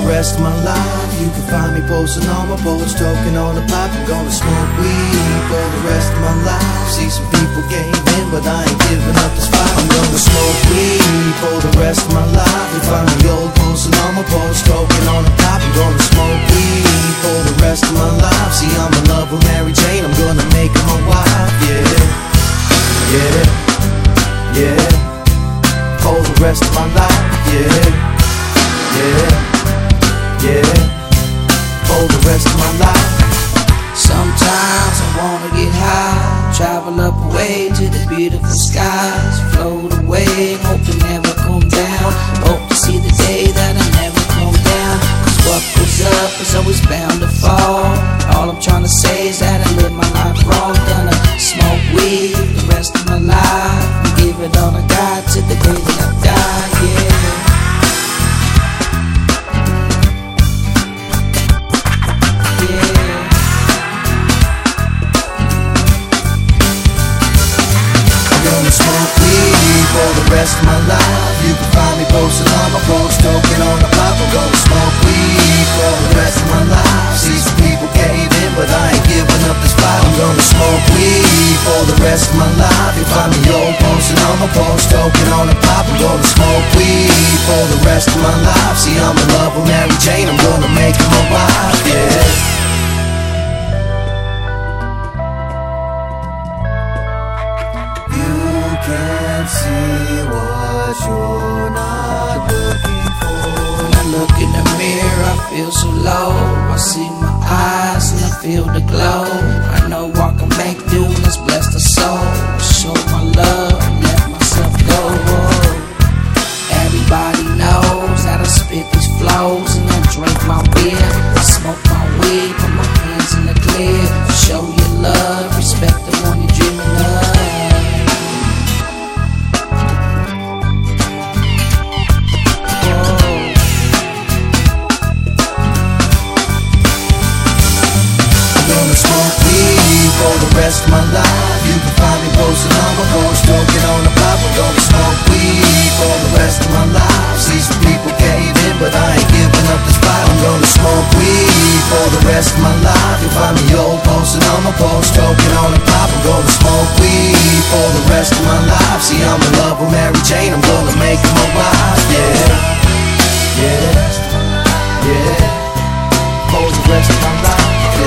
the rest of my life. You can find me posting on my post, toking on the pipe. I'm gonna smoke weed for the rest of my life. See some people gave in, but I ain't giving up this fight. I'm gonna smoke weed for the rest of my life. You find me old posting on my post, toking on the pipe. I'm gonna smoke weed for the rest of my life. See, I'm in love with Mary Jane, I'm gonna make her my wife. Yeah, yeah, yeah, for the rest of my life. Yeah, yeah, yeah, for the rest of my life. Sometimes I wanna get high, travel up away to the beautiful skies, float away, hope to never come down, hope to see the day that I never come down. Cause what goes up is always bound to fall. All I'm trying to say is that I live my life wrong. Gonna smoke weed the rest of my life and give it all I got to the day that I die, yeah. Smoke weed for the rest of my life. You can find me posting on my post, toking on the pipe. I'm gonna smoke weed for the rest of my life. See some people cave in, but I ain't giving up this fight. I'm gonna smoke weed for the rest of my life. You find me old posting on my post, toking on the pipe. I'm gonna smoke weed for the rest of my life. See, I'm in love with Mary Jane, I'm gonna make her my wife. Yeah. Can't see what you're not looking for. When I look in the mirror, I feel so low. I see my eyes and I feel the glow. I know I can make do, let's bless the soul. Show my love and let myself go. Everybody knows that I spit these flows and I drink my beer. I smoke my weed, put my hands in the clear. Show your love, respect the one you're dreaming of. For the rest of my life, you can find me posting on my post, toking on the pipe. I'm gonna smoke weed for the rest of my life. See some people cave in, but I ain't giving up this fight. I'm gonna smoke weed for the rest of my life. You find me old posting on my post, toking on the pipe. I'm gonna smoke weed for the rest of my life. See, I'm in love with Mary Jane, I'm gonna make her my wife. Yeah, yeah, yeah, for the rest of my life.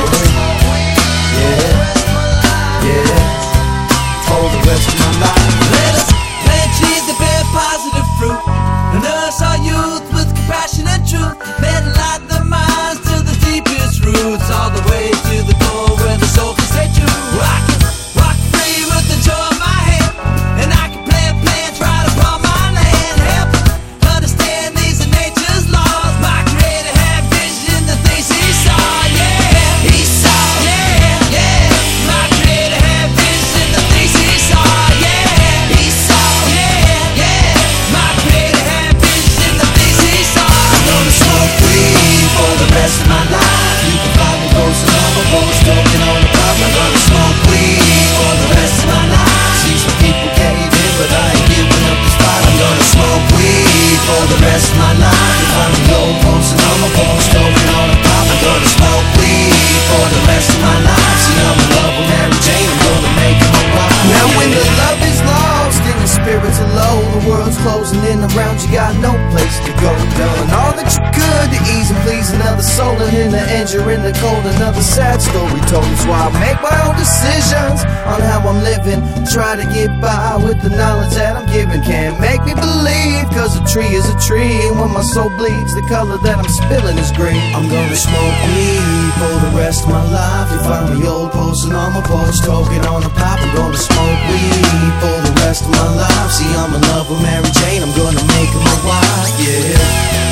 Yeah, yeah. Yeah, for the rest of my life. Let us plant trees that bear positive fruit, and nourish our youth with compassion and truth. Let light the minds to the deepest roots, all the way to the core where the soul can stay true. I can walk free with the joy in my head, and I can plant plants right upon my land. Help understand these are nature's laws. My creator had vision, the things he saw. Yeah, he saw. Yeah, yeah. My creator had vision, the things he saw. Yeah, he saw. Yeah, yeah. My creator had vision, the things he saw. I'm gonna smoke weed for the rest of my life. You can find me posting on my post, toking on the pipe. I'm gonna smoke weed for the rest of my life. See some people cave in, but I ain't giving up this fight. I'm gonna smoke weed for the rest of my life. You find me old posting on my post, toking on the pipe. I'm gonna smoke weed for the rest of my life. See, I'm in love with Mary Jane, I'm gonna make her my wife. Now when the love is lost and your spirits are low, the world's closing in around you, got no place to go. Done all that you could to ease and please another soul, and in the end you're in the cold. Another sad story told. That's why I make my own decisions on how I'm living. Try to get by with the knowledge that I'm given. Can't make me believe, cause a tree is a tree, and when my soul bleeds, the color that I'm spilling is green. I'm gonna smoke weed for the rest of my life. You find me old posting on my post, toking on the pipe. I'm gonna smoke weed for the rest of my life. See, I'm in love with Mary Jane, I'm gonna make her my wife. Yeah.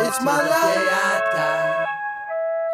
That's my life.